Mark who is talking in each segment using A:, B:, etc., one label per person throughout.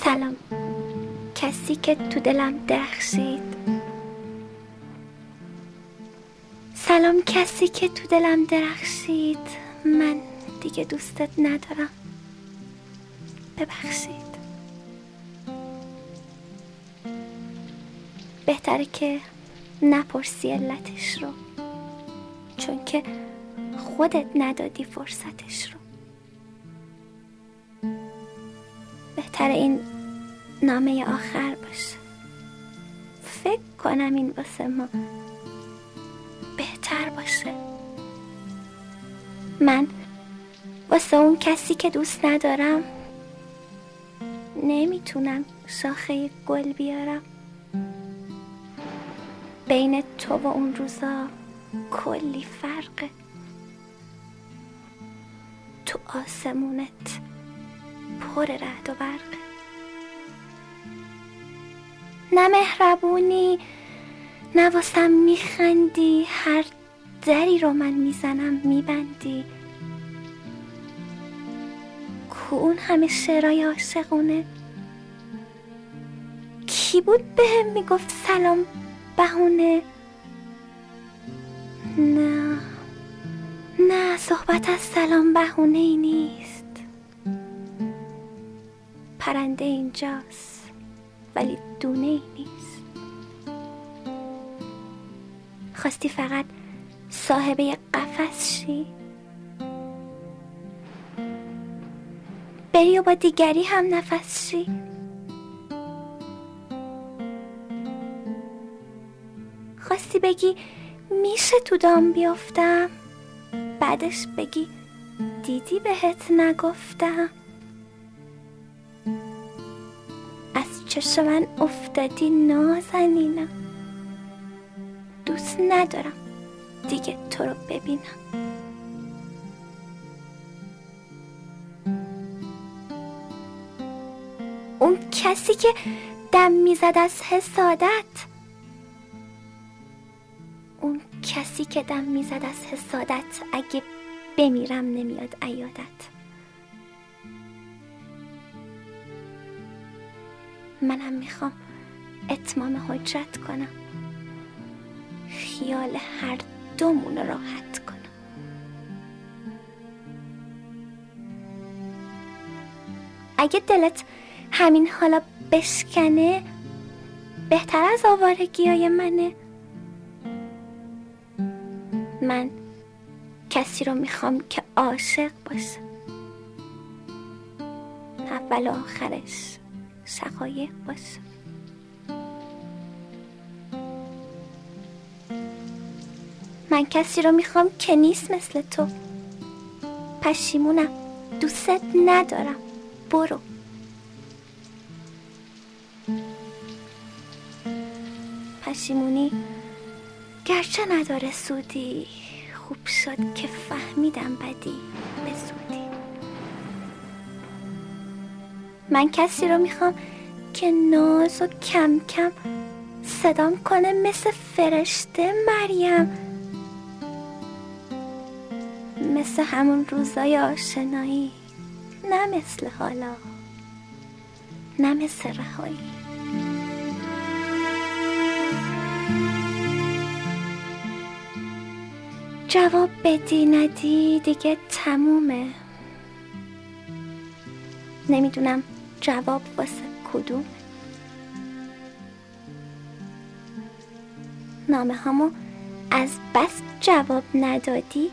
A: سلام کسی که تو دلم درخشید، سلام کسی که تو دلم درخشید، من دیگه دوستت ندارم، ببخشید. بهتره که نپرسی علتش رو، چون که خودت ندادی فرصتش رو. بهتره این نامه آخر باشه. فکر کنم این واسه ما بهتر باشه. من واسه اون کسی که دوست ندارم نمیتونم شاخه گل بیارم. بین تو و اون روزا کلی فرقه. تو آسمونت پر رعد و برقه. نه مهربونی، نه واسم میخندی، هر دری رو من میزنم میبندی. کو اون همه شعرهای عاشقونه؟ کی بود بهم میگفت سلام بهونه؟ نه صحبت از سلام بهونه ای نیست. پرنده اینجاست ولی دونه ای نیست. خواستی فقط صاحبه قفس شی، بری و با دیگری هم نفس شی. خواستی بگی میشه تو دام بیافتم، بعدش بگی دیدی بهت نگفتم. از چشم من افتادی نازنینم، دوست ندارم دیگه تو رو ببینم. اون کسی که دم میزد از حسادت، اون کسی که دم میزد از حسادت، اگه بمیرم نمیاد عیادت. منم میخوام اتمام حجت کنم، خیال هر دومون راحت کنم. اگه دلت همین حالا بشکنه، بهتر از آوارگیای منه. من کسی رو میخوام که عاشق باشه، اول و آخرش شقایق باشه. من کسی رو میخوام که نیست مثل تو. پشیمونم، دوستت ندارم، برو. پشیمونی گرچه نداره سودی، خوب شد که فهمیدم بدی به زودی. من کسی رو میخوام که ناز و کم کم صدام کنه مثل فرشته مریم، مثل همون روزای آشنایی، نه مثل حالا، نه مثل رهایی. جواب بدی ندی دیگه تمومه. نمیدونم جواب واسه کدوم. نامه هامو از بس جواب ندادی،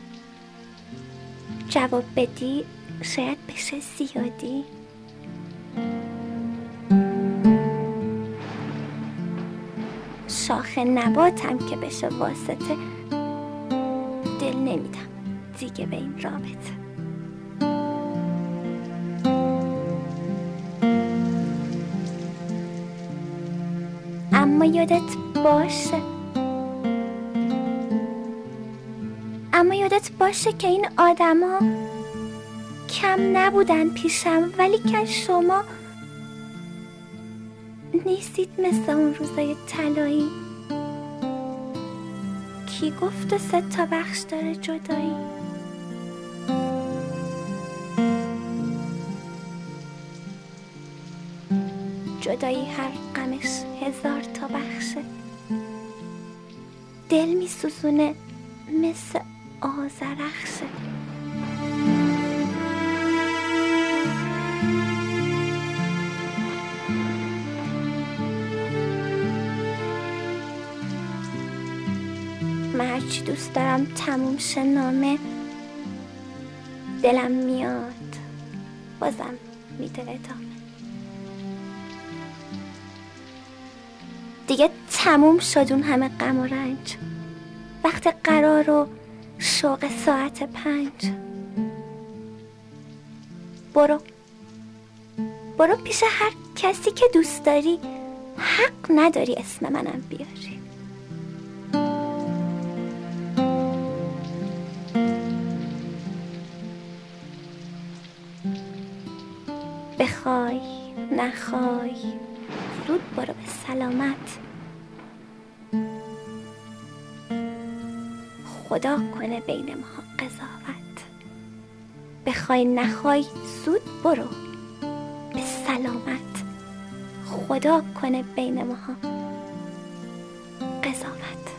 A: جواب بدی شاید بشه زیادی. شاخ نباتم که بشه واسطه، دل نمیدم دیگه به این رابطه. اما یادت باشه که این آدما کم نبودن پیشم، ولی که شما نیستید مثل اون روزای طلایی. کی گفته 3 بخش داره جدایی؟ جدایی هر غمش 1000 تا بخشه. دل می سوزونه مثل آذرخشه. من هرچی دوست دارم تموم شه نامه، دلم میاد بازم میده ادامه. دیگه تموم شد اون همه غم و رنج، وقت قرار و شوق ساعت 5. برو پیش هر کسی که دوست داری، حق نداری اسم منم بیاری. بخوای نخوای زود برو به سلامت. خدا کنه بین ما قضاوت. بخوای نخوای زود برو به سلامت. خدا کنه بین ما قضاوت.